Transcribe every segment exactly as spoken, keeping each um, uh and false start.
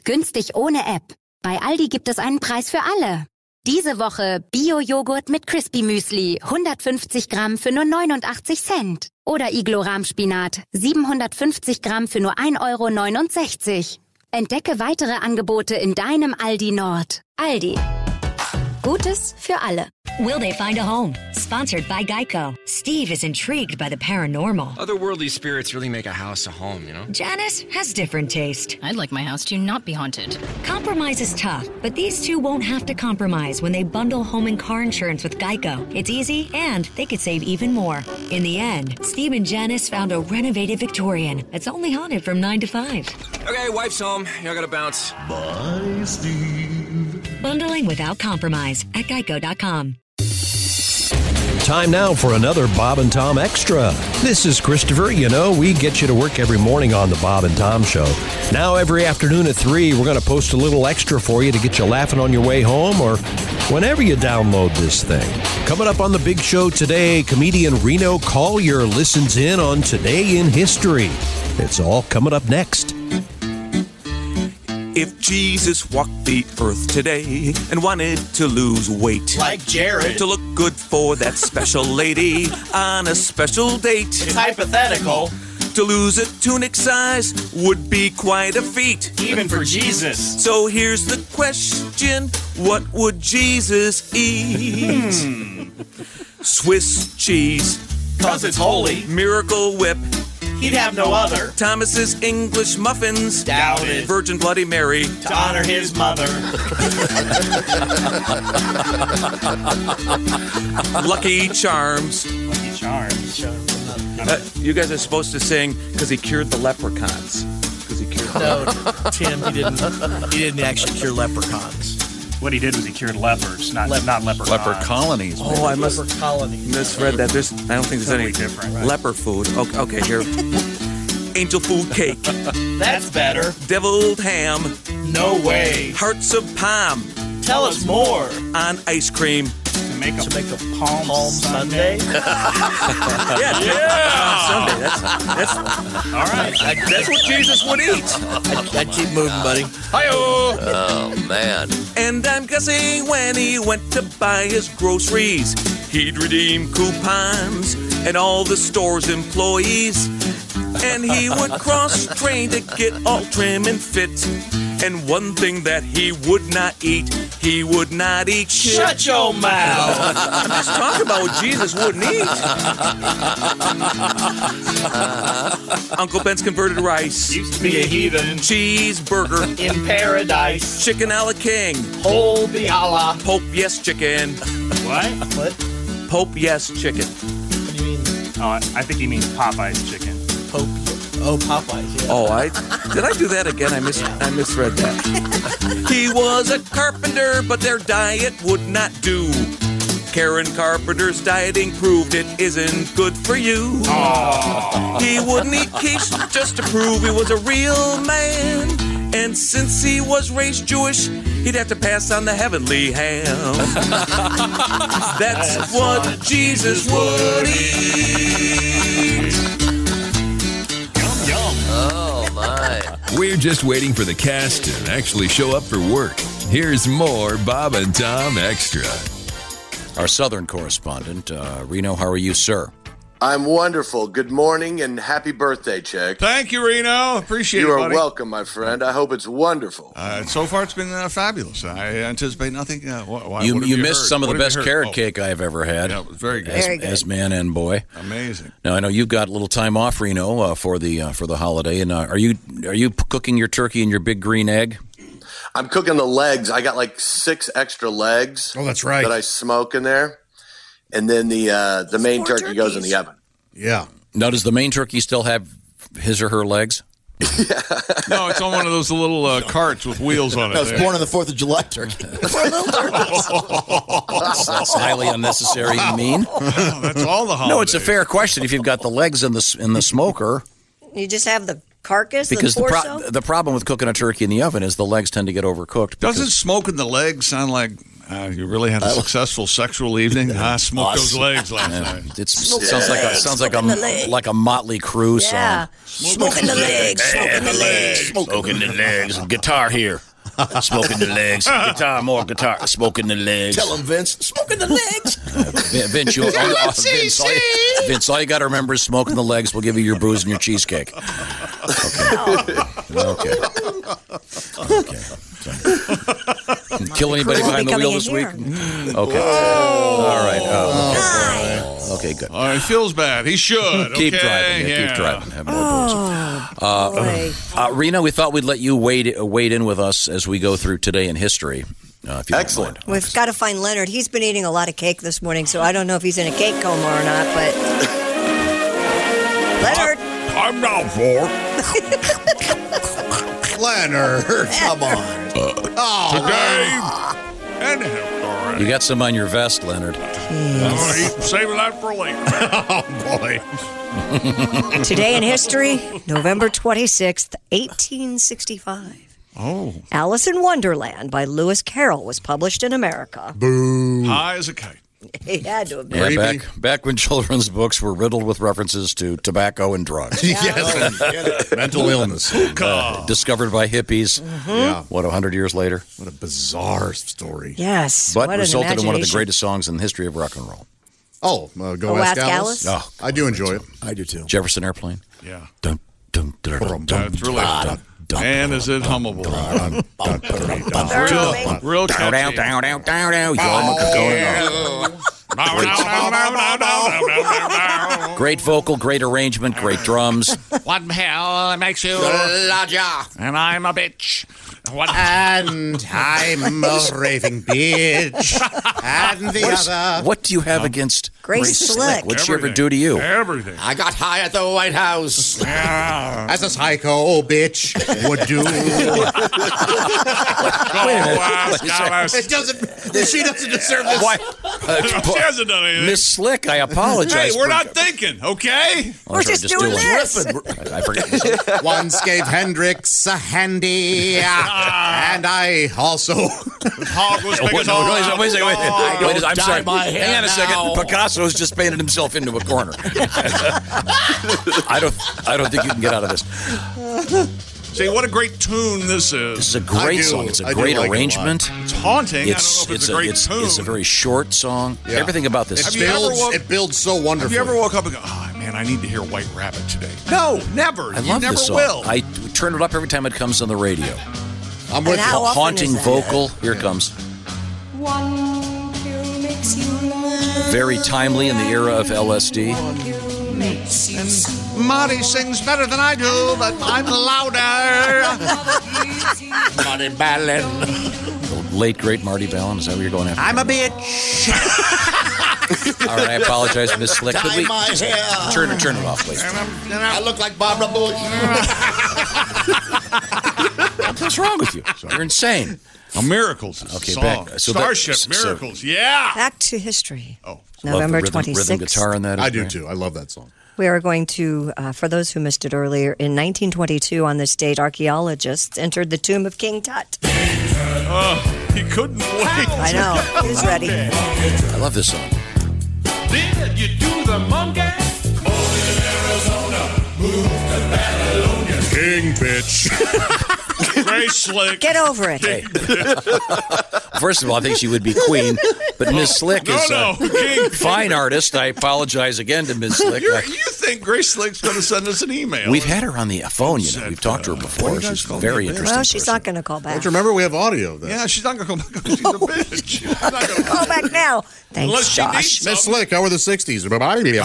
Günstig ohne App. Bei Aldi gibt es einen Preis für alle. Diese Woche Bio-Joghurt mit Crispy Müsli, hundertfünfzig Gramm für nur neunundachtzig Cent. Oder Iglo-Rahmspinat, siebenhundertfünfzig Gramm für nur ein Euro neunundsechzig. Entdecke weitere Angebote in deinem Aldi Nord. Aldi. Gutes für alle. Will They Find a Home? Sponsored by Geico. Steve is intrigued by the paranormal. Otherworldly spirits really make a house a home, you know? Janice has different taste. I'd like my house to not be haunted. Compromise is tough, but these two won't have to compromise when they bundle home and car insurance with Geico. It's easy, and they could save even more. In the end, Steve and Janice found a renovated Victorian that's only haunted from nine to five. Okay, wife's home. I gotta bounce. Bye, Steve. Bundling without compromise at geico dot com. Time now for another Bob and Tom Extra. This is Christopher. You know, we get you to work every morning on the Bob and Tom Show. Now, every afternoon at three, we're going to post a little extra for you to get you laughing on your way home or whenever you download this thing. Coming up on the big show today, comedian Reno Collier listens in on Today in History. It's all coming up next. If Jesus walked the earth today and wanted to lose weight, like Jared, to look good for that special lady on a special date, it's hypothetical. To lose a tunic size would be quite a feat, even for Jesus. So here's the question, what would Jesus eat? Hmm. Swiss cheese, 'cause it's holy. Miracle Whip, he'd have no other. Thomas's English muffins, doubted. Virgin Bloody Mary, to honor his mother. Lucky Charms. Lucky Charms. Uh, you guys are supposed to sing because he cured the leprechauns. Because he cured. No, Tim, he didn't. He didn't actually cure leprechauns. What he did was he cured lepers, not Leper. not leprechauns. Leper colonies. Oh, I must leper colonies. misread that. There's, I don't think there's Totally any different, right? leper food. Okay, okay, here. Angel food cake, That's better. deviled ham, No way. hearts of palm Tell us more. on ice cream. To make a, To make a palm, palm Sunday. Yeah, yeah. Sunday. That's that's all right. that's what Jesus would eat. I'd, I'd keep moving, buddy. Hi-oh. Oh, man. And I'm guessing when he went to buy his groceries, he'd redeem coupons and all the store's employees. And he would cross-train to get all trim and fit. And one thing that he would not eat, he would not eat shit. Shut your mouth. I'm just talking about what Jesus wouldn't eat. Uncle Ben's converted rice. Used to be a heathen. Cheeseburger. In paradise. Chicken a la king. Holy Allah. Pope yes chicken. What? What? Pope yes chicken. What do you mean? Oh, I I think he means Popeye's chicken. Pope? Oh, Popeyes. Yeah. Oh, I did I do that again? I mis I misread that. He was a carpenter, but their diet would not do. Karen Carpenter's dieting proved it isn't good for you. Oh. He wouldn't eat quiche just to prove he was a real man. And since he was raised Jewish, he'd have to pass on the heavenly ham. That's, That's what, what Jesus would eat. Yum, yum. Oh, my. We're just waiting for the cast to actually show up for work. Here's more Bob and Tom Extra. Our Southern correspondent, uh, Reno, how are you, sir? I'm wonderful. Good morning and happy birthday, Chick. Thank you, Reno. Appreciate you it, are buddy. welcome, my friend. I hope it's wonderful. Uh, so far, it's been uh, fabulous. I anticipate nothing. Uh, wh- why, you what have you you missed heard? some of What the have best you heard? carrot Oh. cake I've ever had. Yeah, it was very good. As, Very good. as man and boy. Amazing. Now I know you've got a little time off, Reno, uh, for the uh, for the holiday. And uh, are you are you cooking your turkey and your big green egg? I'm cooking the legs. I got like six extra legs. Oh, that's right. That I smoke in there. And then the uh, the main turkey turkeys. goes in the oven. Yeah. Now, does the main turkey still have his or her legs? No, it's on one of those little uh, carts with wheels on it. I was there. born on the fourth of July turkey. That's, that's highly unnecessary and mean. Oh, that's all the holidays. No, it's a fair question. If you've got the legs in the in the smoker, You just have the carcass, because the the torso? pro- the problem with cooking a turkey in the oven is the legs tend to get overcooked. Doesn't because- smoking the legs sound like Uh, you really had a successful sexual evening. I smoked those legs last Yeah. night. It sounds like a sounds like a like a Motley Crue song. Yeah. Smoking the legs, smoking the legs. Smoking the legs. Guitar here. Smoking the legs. Guitar, more guitar. Smoking the legs. Tell him, Vince. Smoking the legs. Uh, Vince, you, all, all, Vince, all you, Vince, all you got to remember is smoking the legs. We'll give you your booze and your cheesecake. Okay. Okay. Okay. Kill anybody behind the wheel this week? Okay. All right. Oh. Okay, good. Oh, he feels bad. He should. Keep okay? driving. Yeah, Yeah. Keep driving. Have more booze. Oh, boy. Uh, uh, Rena, we thought we'd let you wade, uh, wade in with us as we go through today in history. Uh, if you Excellent. Don't mind. We've got to find Leonard. He's been eating a lot of cake this morning, so I don't know if he's in a cake coma or not, but... Leonard! I'm down for. Leonard, come on. Oh, Today. And all You got some on your vest, Leonard. I'm gonna eat, save that for later. oh boy. Today in history, November twenty-sixth, eighteen sixty-five. Oh. Alice in Wonderland by Lewis Carroll was published in America. Boo. High as a kite. He had to have been. Yeah, back back when children's books were riddled with references to tobacco and drugs. Yes, and mental illness. Uh, discovered by hippies. Yeah. What, a hundred years later? What a bizarre story. Yes. But what an resulted in one of the imagination. greatest songs in the history of rock and roll. Oh, uh, Go Oh, Ask Ask Alice? Alice? Oh, I do enjoy it. I do too. Jefferson Airplane. Yeah. Dun, dun, dun, dun, dun, That's really. dun, dun, And is it hummable? Real, Real, real down, down, catchy. down, down, down, down. Yarmulke going on. Great vocal, great arrangement, great drums. What the hell makes you larger? And I'm a bitch. What? And I'm a raving bitch. And the What, is- other. what do you have against Grace Slick. What'd she ever Everything. do to you? Everything. I got high at the White House. Yeah. As a psycho bitch would do. Go ask Alice. It doesn't. She doesn't deserve this. Why? She hasn't done anything. Miss Slick, I apologize. Hey, we're for- not thinking, okay? Oh, We're sorry, just doing this. I, I forget. Once gave Hendrix a handy, and I also. Hog was big Oh, as no, all wait a second, wait a second, wait a second. out. Wait a second, I'm dye sorry. my hair Hang on a second. now. Picasso's just painted himself into a corner. I don't. I don't think you can get out of this. See, what a great tune this is. This is a great do. song. It's a I do great like it a lot. arrangement. It's haunting. It's I don't know if it's, it's a great it's, tune. it's a very short song. Yeah. Everything about this. It is you ever builds. woke- It builds so Have wonderfully. you ever woke up and go, oh, man, I need to hear White Rabbit today? No, never. I you love never this song. will. I turn it up every time it comes on the radio. I'm with And how you. often Haunting is that? vocal. Here it comes. Very timely in the era of L S D. Marty sings better than I do, but I'm louder. Marty Ballin. The late great Marty Ballin. Is that what you're going after? I'm a bitch. All right, I apologize, Miss Slick. Could Dye we my hair. turn it turn it off, please? I look like Barbara Bush. What's wrong with you? You're insane. Oh, Miracles is Okay, a song. back- so that- Starship so- Miracles, yeah. Back to history. Oh, November Love the rhythm, rhythm twenty-sixth. guitar in that. is I do great. too. I love that song. We are going to, uh, for those who missed it earlier, in nineteen twenty-two on this date, archaeologists entered the tomb of King Tut. Oh, he couldn't wait. I know. He's ready. I love this song. Did you do the monkey? Born in Arizona, moved to Babylonia. King bitch. Grace Slick. Get over it. Hey. First of all, I think she would be queen, but Miss Slick No, is no, a King. fine artist. I apologize again to Miss Slick. You're, you think Grace Slick's going to send us an email? We've had her on the phone. You know, we've talked to her before. She's very interesting. Well, she's person. not going to call back. Don't you remember we have audio of that? Yeah, she's not going to come back. She's a bitch. She's not gonna Call back now. Thanks, Unless she Josh. needs Miss some. Slick, how were the sixties? Aye,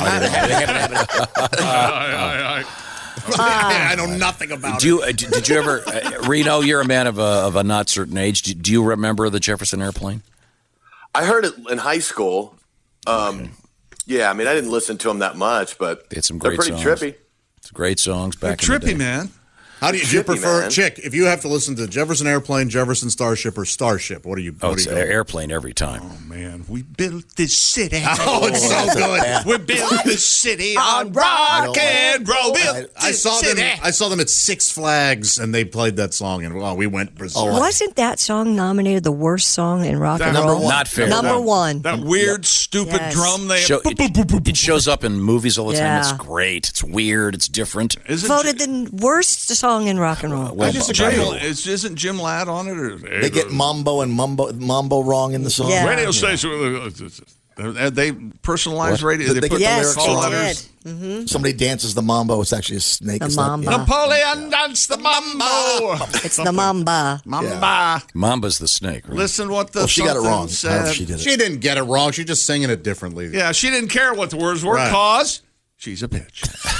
aye, aye. I know nothing about Do you, uh, d- did you ever, uh, Reno? You're a man of a, of a not certain age. Do, do you remember the Jefferson Airplane? I heard it in high school. Um, yeah, I mean, I didn't listen to them that much, but They had some they're great pretty songs. trippy. It's great songs They're back in the day. trippy, man. How do you, do you Chippy, prefer man. Chick? If you have to listen to Jefferson Airplane, Jefferson Starship, or Starship, what are you? Oh, what it's are you going? airplane every time. Oh man, we built this city. Oh, it's so good. We built this city on rock and roll. Built I this saw them. city. I saw them at Six Flags, and they played that song, and oh, we went berserk. Wasn't that song nominated the worst song in rock and Number roll? one. Not fair. Number That- one. That weird, stupid Yes. drum they Show, it, it shows up in movies all the time. It's Yeah. great. It's weird. It's different. Isn't Voted the worst song in rock and roll. Well, Isn't by- Jim, is, isn't Jim Ladd on it? Or, They get mambo and mumbo, mambo wrong in the song. Yeah. radio station. uh, They personalized What? radio. They They get put the Yes, lyrics call they wrong. letters. did. Mm-hmm. Somebody dances the mambo. It's actually a snake. The It's not- mamba. Napoleon danced the mambo. It's the mamba. Mamba. Mamba's the snake. Right? Listen what the Well, she got it something wrong. I don't know said. if she did it. She didn't get it wrong. She's just singing it differently. Yeah, she didn't care what the words were. Right. Cause she's a bitch.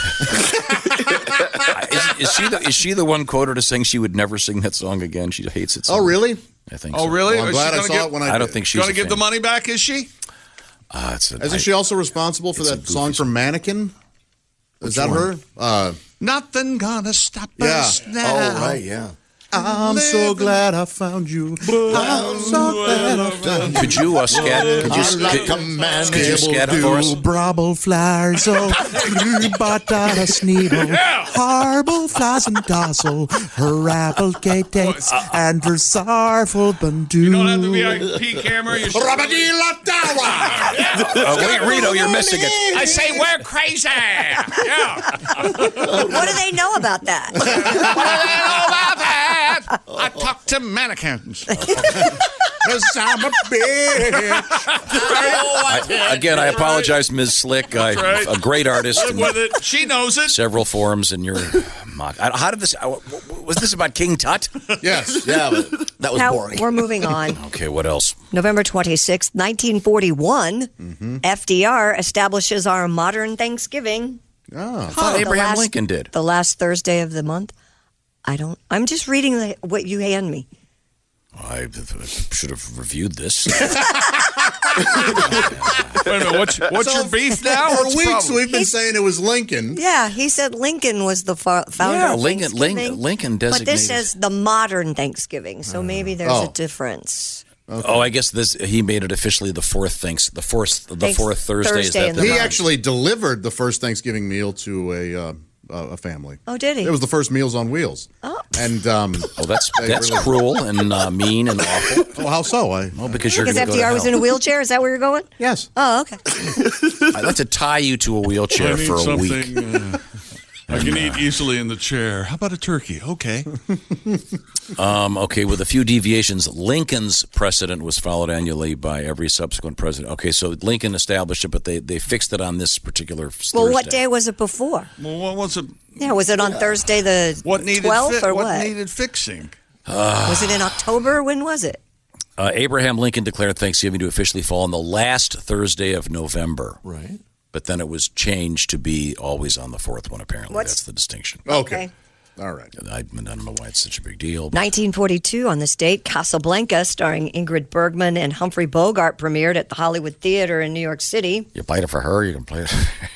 is, is she the is she the one quoted as saying she would never sing that song again? She hates it. So Oh, much. really? I think. Oh, so. really? Well, I'm Is glad she I gonna saw get- it when I. I don't did. think she's Going a to give fan. the money back? Is she? Uh, it's a, Isn't I- she also responsible for it's a that song goofy from Mannequin? Is Which that one? her? Uh, Nothing gonna stop Yeah. us now. Oh, right, yeah. I'm so glad I found you. I'm so glad I found you. Could you uh, scat? Could you, I like could, a man could you able scat to for us? Bravo flies, oh, batata sneedle, harble flies and dozzle, her applegate dates, and her sorrowful bandu. You don't have the V I P camera. You should- Uh, wait, Rito, you're missing it. I say we're crazy. Yeah. What do they know about that? What do they know about that? I talk to mannequins. Cause I'm a bitch. I, again, I apologize, Miz Slick. I, right. A great artist. Live in with it. She knows it. Several forums, and you're mock. I- How did this? uh, Was this about King Tut? Yes. Yeah, but that was Now, boring. we're moving on. Okay, what else? November twenty-sixth, nineteen forty-one, Mm-hmm. F D R establishes our modern Thanksgiving. Oh. I thought The Abraham last- Lincoln did. The last Thursday of the month. I don't, I'm just reading the, what you hand me. I should have reviewed this. Wait a minute. What's, what's So, your beef now? For What's weeks problem? we've been saying it was Lincoln. Yeah, he said Lincoln was the fa- founder Yeah, of Lincoln- Thanksgiving. Lincoln- Lincoln But this designated- says the modern Thanksgiving, so maybe there's Oh. a difference. Oh, I guess this he made it officially the fourth thanks the fourth the Thanks- fourth Thursday. Is Thursday that in the the He month. actually delivered the first Thanksgiving meal to a uh, a family. Oh, did he? It was the first Meals on Wheels. Oh. And um, Oh, that's they that's really- cruel and uh, mean and awful. Well, how so? I Well, because you're Because going to F go D R to was hell. in a wheelchair? Is that where you're going? yes. Oh, okay. I'd like to tie you to a wheelchair I need for a something, week. Uh, I can eat easily in the chair. How about a turkey? Okay. Um, okay, with a few deviations, Lincoln's precedent was followed annually by every subsequent president. Okay, so Lincoln established it, but they, they fixed it on this particular Thursday. Well, what day was it before? Well, what was it? Yeah, was it on Thursday the What needed twelfth fi- or what, what? needed fixing? Was it in October? When was it? Uh, Abraham Lincoln declared Thanksgiving to officially fall on the last Thursday of November. Right. But then it was changed to be always on the fourth one, apparently. What's- That's the distinction. Okay. All right. I, I don't know why it's such a big deal. but- nineteen forty-two on this date, Casablanca, starring Ingrid Bergman and Humphrey Bogart, premiered at the Hollywood Theater in New York City. You play it for her, you can play it.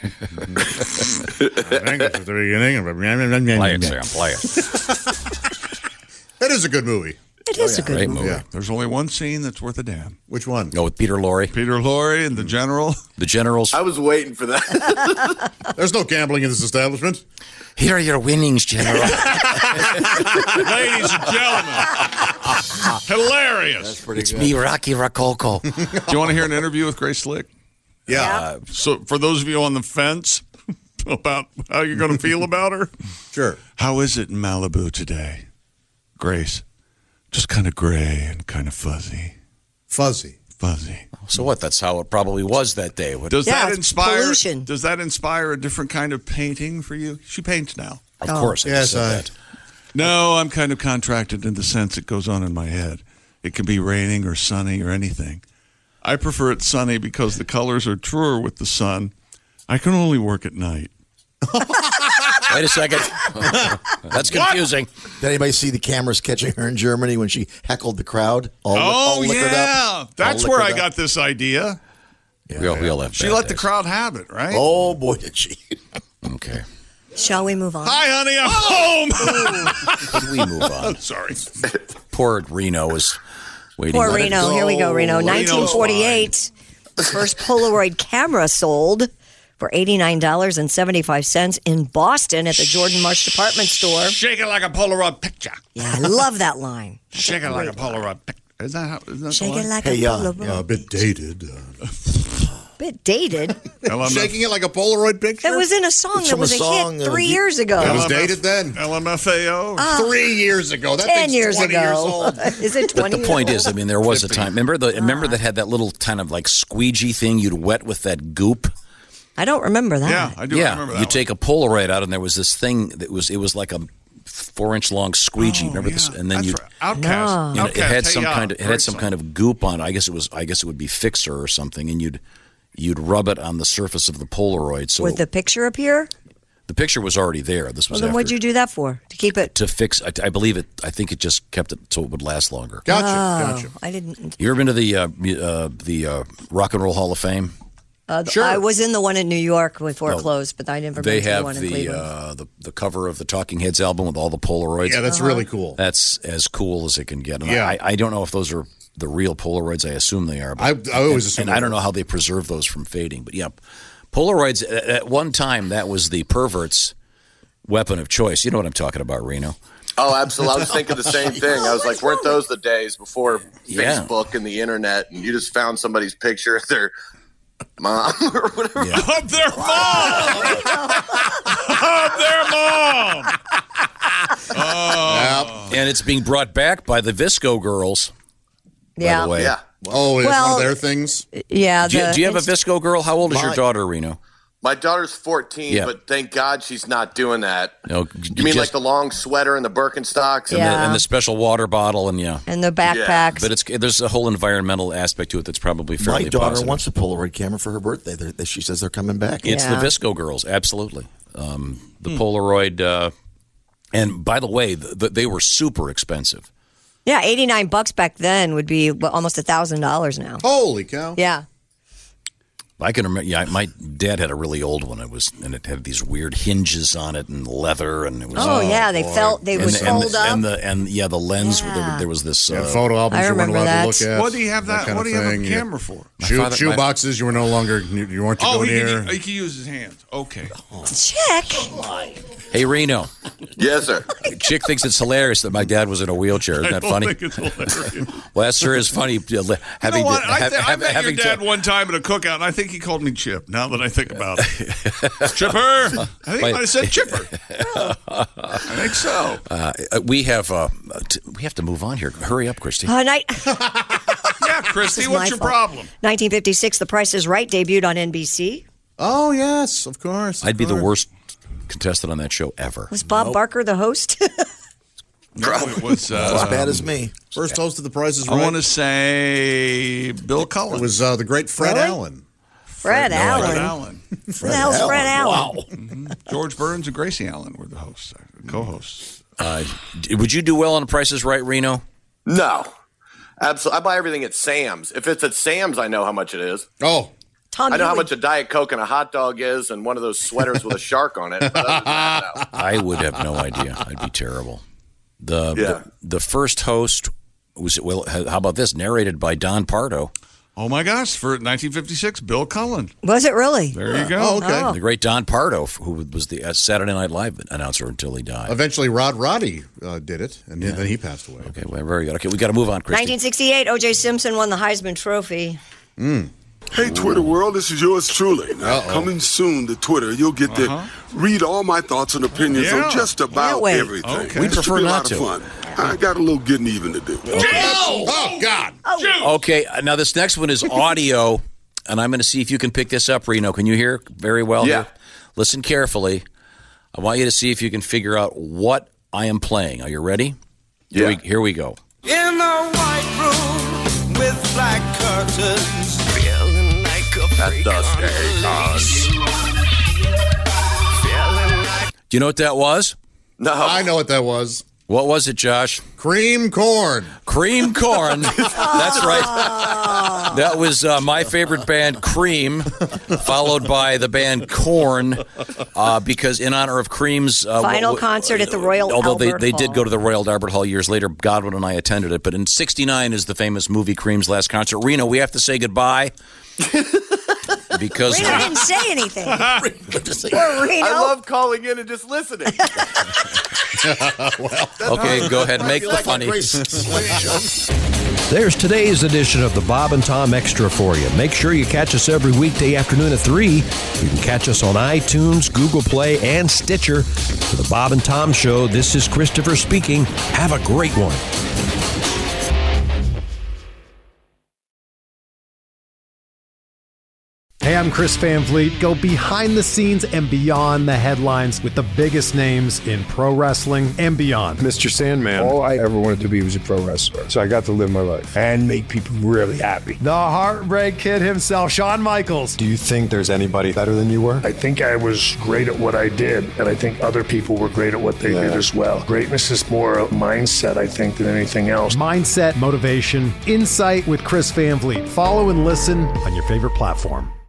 Play it, Sam, play it. That is a good movie. It is a good Great movie. movie. Yeah. There's only one scene that's worth a damn. Which one? Go with Peter Lorre. Peter Lorre and the general. The generals. I was waiting for that. There's no gambling in this establishment. Here are your winnings, General. Ladies and gentlemen. Hilarious. It's me, Rocky Rococo. Do you want to hear an interview with Grace Slick? Yeah. Uh, so, for those of you on the fence about how you're going to feel about her, Sure. how is it in Malibu today? Grace, just kind of gray and kind of fuzzy. Fuzzy. Fuzzy. So what? That's how it probably was that day. What- Does Yeah, that it's inspire? pollution. Does that inspire a different kind of painting for you? She paints now. Of course. I Yes, said I- that. No, I'm kind of contracted in the sense it goes on in my head. It can be raining or sunny or anything. I prefer it sunny because the colors are truer with the sun. I can only work at night. Wait a second. That's confusing. Did anybody see the cameras catching her in Germany when she heckled the crowd? All, oh, all liquored yeah. up? That's All where I liquored got up? this idea. We all, we all have She bad let the days. crowd have it, right? Oh, boy, did she. Okay. Shall we move on? Hi, honey, I'm home. Could we move on? Sorry. Poor Reno is waiting. Poor Reno. Here we go, Reno. nineteen forty-eight, the first Polaroid camera sold for eighty-nine dollars and seventy-five cents in Boston at the Jordan Marsh department store. Shake it like a Polaroid picture. Yeah, I love that line. That's Shake a it like a great Polaroid picture. Is that how? Is that Shake the it line? like Hey, a uh, Polaroid. Yeah, a bit dated. Uh, Bit dated. shaking it like a Polaroid picture? That was in a song It's that from was a a song, hit uh, three you- years ago. It was dated then. L M F A O. Ah. Three years ago. That Ten thing's years twenty ago. years old. Is it But twenty? the point years is, I mean, there was a time. Remember the remember Ah. that had that little kind of like squeegee thing you'd wet with that goop. I don't remember that. Yeah, I do yeah, remember that you one. take a Polaroid out, and there was this thing that was it was like a four inch long squeegee. Oh, remember this? yeah. And then That's you right. Outcast. No. you know, it Outcast. had Hey, some yeah. kind of it Great had some song. kind of goop on it. I guess it was I guess it would be Fixer or something, and you'd you'd rub it on the surface of the Polaroid. So Would the picture appear? the picture was already there. This Well, was then after, what'd you do that for? To keep it? to fix. I, I believe it. I think it just kept it so it would last longer. Gotcha. Oh, Gotcha. I didn't. You ever been to the uh, mu- uh, the uh, Rock and Roll Hall of Fame? Uh, Sure. I was in the one in New York before Well, it closed, but I never They been to the have one in the Cleveland. uh, the the cover of the Talking Heads album with all the Polaroids. Yeah, that's really cool. That's as cool as it can get. And Yeah. I, I don't know if those are the real Polaroids. I assume they are. But, I- I always and, assume And they I don't are. know how they preserve those from fading. But yeah, Polaroids at, at one time that was the pervert's weapon of choice. You know what I'm talking about, Reno? Oh, absolutely. I was thinking the same thing. I was like, weren't those the days before Yeah. Facebook and the internet, and you just found somebody's picture of their mom or whatever? Yeah. Of their mom. Of their mom. Oh. And it's being brought back by the Visco girls. yeah, By the way. Yeah. Oh, it's one Well- of their things? yeah. Do you, the do you have a Inst- Visco girl? How old is your My- daughter, Reno? My daughter's fourteen, Yeah. but thank God she's not doing that. No, You mean like the long sweater and the Birkenstocks? and, Yeah. the, and the special water bottle and yeah. and the backpacks? But it's there's a whole environmental aspect to it that's probably fairly My daughter positive. wants a Polaroid camera for her birthday. They're, they, she says they're coming back. It's Yeah. the Visco girls, absolutely. Um, the Polaroid, uh, and by the way, th th they were super expensive. yeah, eighty-nine bucks back then would be well, almost a thousand dollars now. Holy cow. Yeah. I can remember. Yeah, my dad had a really old one. It was, and it had these weird hinges on it and leather, and it was. Oh, yeah, they felt they and would the, and fold the, up. And the and yeah, the lens. Yeah. There, there was this Yeah, uh, photo albums I you weren't remember allowed that. to look at. What do you have that? kind What of do you have thing. a camera for? Shoe, father- shoe my- boxes you were no longer, you, you weren't to Oh, go he near. can, he can use his hands. Okay. Check. Hey, Reno. Yes, sir. Chick thinks it's hilarious that my dad was in a wheelchair. Isn't I that don't funny? think it's hilarious. Well, that sure is funny. uh, You Having know what? to, I, have, th- I have- met having your dad to, one time at a cookout, and I think he called me Chip. Now that I think about it, Chipper. I think he Wait. might have said Chipper. I think so. uh, we have uh, t- we have to move on here. Hurry up, Christy. Uh, night. Yeah, Christy, This is what's my your fault. problem? nineteen fifty-six, The Price is Right debuted on N B C. Oh, yes, of course. I'd be the course. worst contestant on that show ever. Was Bob Barker the host? No, it was uh, as bad as me. First host of The Price is I Right. want to say Bill Cullen. It was uh, the great Fred Really? Allen. Fred no, Allen. Fred Allen. Who the hell's Fred Allen? Mhm. George Burns and Gracie Allen were the hosts, uh, co-hosts. Uh, d- would you do well on Price is Right, Reno? No. Absolutely. I buy everything at Sam's. If it's at Sam's, I know how much it is. Oh. Tom I know how Ewing. much a Diet Coke and a hot dog is and one of those sweaters with a shark on it. But other than that, no. I would have no idea. I'd be terrible. The, Yeah. the the first host was well. How about this? Narrated by Don Pardo. Oh my gosh! For nineteen fifty-six, Bill Cullen. Was it really? There you go. Oh, okay. Oh. The great Don Pardo, who was the uh, Saturday Night Live announcer until he died. Eventually, Rod Roddy uh, did it, and then he passed away. Okay, well, very good. Okay, we got to move on, Christy. nineteen sixty-eight, O J Simpson won the Heisman Trophy. Mm. Hey, Twitter world, this is yours truly. Now, Uh-oh. coming soon to Twitter, you'll get Uh-huh. to read all my thoughts and opinions Yeah. on just about Can't wait. everything. Okay. We It should prefer be a not lot to. of fun. I got a little getting even to do. Oh, God. Okay, uh, now this next one is audio, and I'm going to see if you can pick this up, Reno. Can you hear very well? Yeah. Here? Listen carefully. I want you to see if you can figure out what I am playing. Are you ready? Here, Yeah. we, here we go. In a white room with black curtains, feeling like a At the steakhouse. feeling like Do you know what that was? No. I know what that was. What was it, Josh? Cream corn. Cream corn. That's right. That was uh, my favorite band, Cream, followed by the band Korn, uh, because in honor of Cream's uh, final w- concert at the Royal although Albert they, they Hall. did go to the Royal Albert Hall years later. Godwin and I attended it. But in sixty-nine is the famous movie Cream's last concert. Reno, we have to say goodbye. Because Reno didn't say anything. Poor Reno. I love calling in and just listening. well, okay, go ahead and make the like funny. There's today's edition of the Bob and Tom Extra for you. Make sure you catch us every weekday afternoon at three. You can catch us on iTunes, Google Play, and Stitcher. For the Bob and Tom Show, this is Christopher speaking. Have a great one. Hey, I'm Chris Van Vliet. Go behind the scenes and beyond the headlines with the biggest names in pro wrestling and beyond. Mister Sandman. All I ever wanted to be was a pro wrestler. So I got to live my life and make people really happy. The Heartbreak Kid himself, Shawn Michaels. Do you think there's anybody better than you were? I think I was great at what I did, and I think other people were great at what they yeah. did as well. Greatness is more a mindset, I think, than anything else. Mindset, motivation, insight with Chris Van Vliet. Follow and listen on your favorite platform.